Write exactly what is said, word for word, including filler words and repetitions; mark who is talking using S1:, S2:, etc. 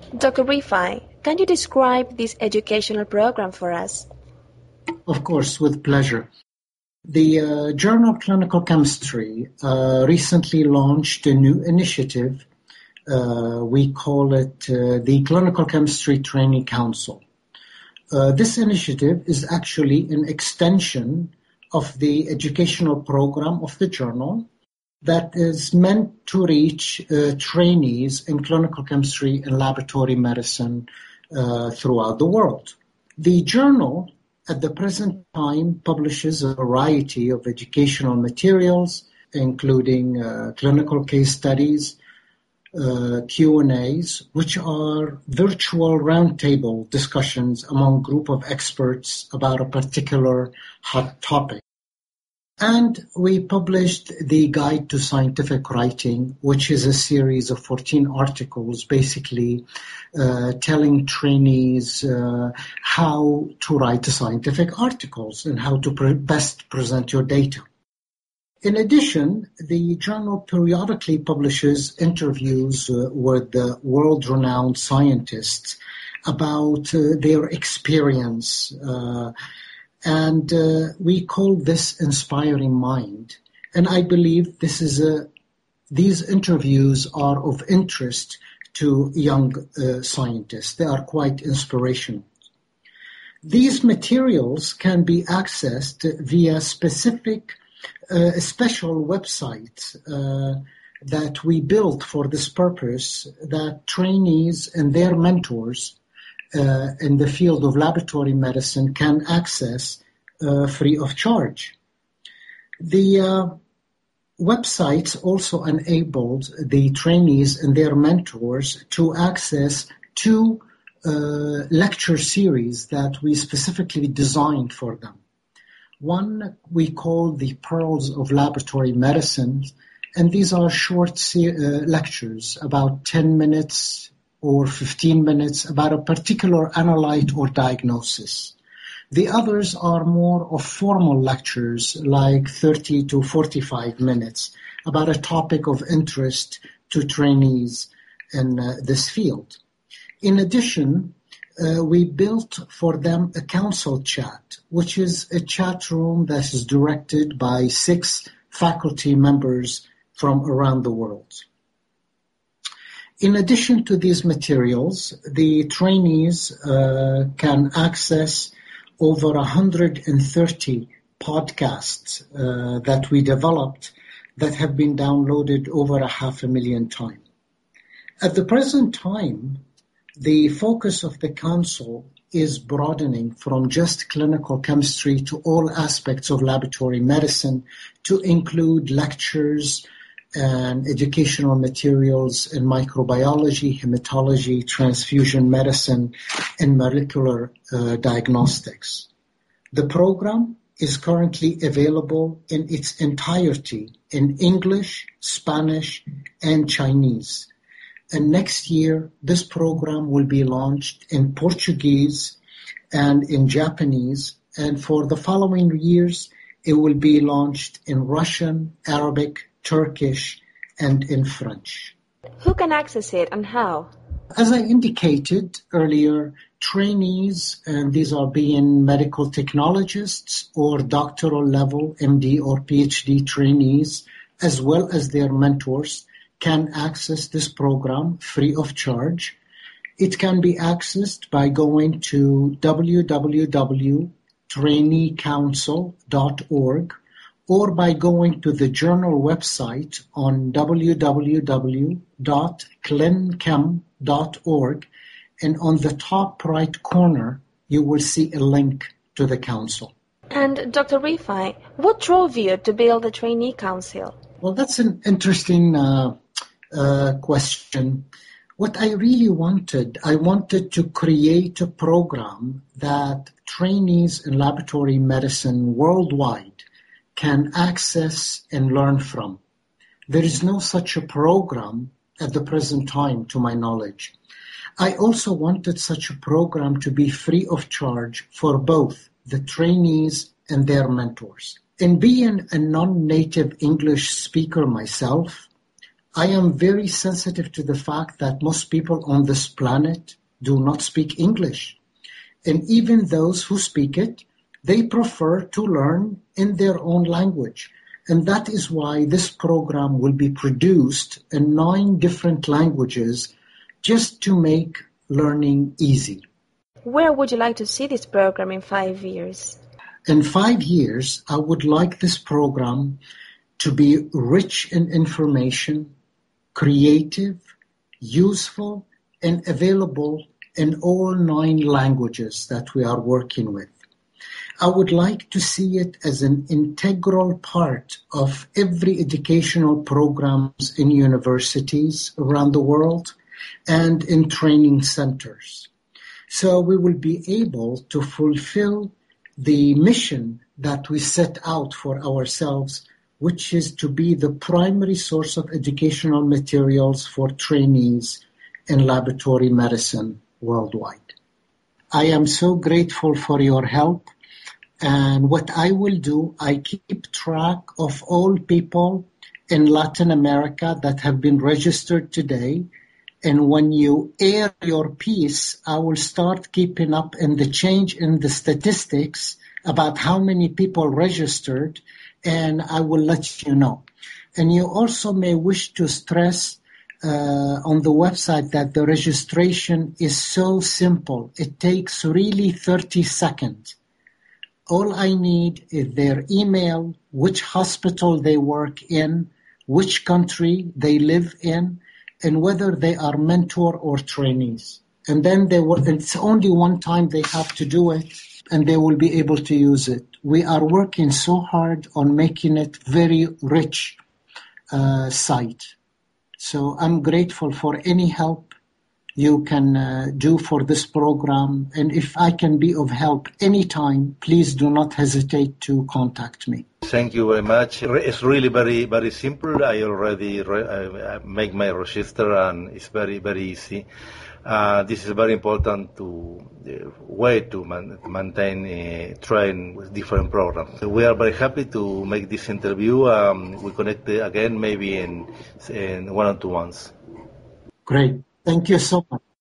S1: Doctor Rifai, can you describe this educational program for us?
S2: Of course, with pleasure. The uh, Journal Clinical Chemistry uh, recently launched a new initiative. Uh, we call it uh, the Clinical Chemistry Training Council. Uh, this initiative is actually an extension of the educational program of the journal that is meant to reach uh, trainees in clinical chemistry and laboratory medicine uh, throughout the world. The journal at the present time publishes a variety of educational materials, including uh, clinical case studies, uh, Q and A's, which are virtual roundtable discussions among a group of experts about a particular hot topic. And we published the Guide to Scientific Writing, which is a series of fourteen articles, basically uh, telling trainees uh, how to write scientific articles and how to pre- best present your data. In addition, the journal periodically publishes interviews uh, with uh, world-renowned scientists about uh, their experience uh, And uh, we call this Inspiring Mind. And I believe this is a, these interviews are of interest to young uh, scientists. They are quite inspirational. These materials can be accessed via specific, uh, special websites uh, that we built for this purpose, that trainees and their mentors Uh, in the field of laboratory medicine can access uh, free of charge. The uh, websites also enabled the trainees and their mentors to access two uh, lecture series that we specifically designed for them. One we call the Pearls of Laboratory Medicine, and these are short se- uh, lectures, about ten minutes or fifteen minutes about a particular analyte or diagnosis. The others are more of formal lectures, like thirty to forty-five minutes, about a topic of interest to trainees in uh, this field. In addition, uh, we built for them a council chat, which is a chat room that is directed by six faculty members from around the world. In addition to these materials, the trainees uh, can access over one hundred thirty podcasts uh, that we developed that have been downloaded over a half a million times. At the present time, the focus of the council is broadening from just clinical chemistry to all aspects of laboratory medicine to include lectures and educational materials in microbiology, hematology, transfusion medicine, and molecular uh, diagnostics. The program is currently available in its entirety in English, Spanish, and Chinese. And next year, this program will be launched in Portuguese and in Japanese. And for the following years, it will be launched in Russian, Arabic, Turkish, and in French.
S1: Who can access it and how?
S2: As I indicated earlier, trainees, and these are being medical technologists or doctoral level M D or P H D trainees, as well as their mentors, can access this program free of charge. It can be accessed by going to w w w dot trainee council dot org or by going to the journal website on w w w dot clinchem dot org, and on the top right corner, you will see a link to the council.
S1: And Doctor Rifai, what drove you to build the Trainee Council?
S2: Well, that's an interesting uh, uh, question. What I really wanted, I wanted to create a program that trainees in laboratory medicine worldwide can access and learn from. There is no such a program at the present time, to my knowledge. I also wanted such a program to be free of charge for both the trainees and their mentors. In being a non-native English speaker myself, I am very sensitive to the fact that most people on this planet do not speak English. And even those who speak it, they prefer to learn in their own language. And that is why this program will be produced in nine different languages just to make learning easy.
S1: Where would you like to see this program in five years?
S2: In five years, I would like this program to be rich in information, creative, useful, and available in all nine languages that we are working with. I would like to see it as an integral part of every educational programs in universities around the world and in training centers. So we will be able to fulfill the mission that we set out for ourselves, which is to be the primary source of educational materials for trainees in laboratory medicine worldwide. I am so grateful for your help. And what I will do, I keep track of all people in Latin America that have been registered today. And when you air your piece, I will start keeping up in the change in the statistics about how many people registered, and I will let you know. And you also may wish to stress uh, on the website that the registration is so simple. It takes really thirty seconds. All I need is their email, which hospital they work in, which country they live in, and whether they are mentor or trainees. And then they will, it's only one time they have to do it, and they will be able to use it. We are working so hard on making it very rich uh, site. So I'm grateful for any help you can uh, do for this program. And if I can be of help anytime, please do not hesitate to contact me.
S3: Thank you very much. It's really very, very simple. I already re- I make my register, and it's very, very easy. Uh, this is very important to uh, way to man- maintain uh, train with different programs. We are very happy to make this interview. Um, we connect again maybe in, in one or two months.
S2: Great. Thank you so much.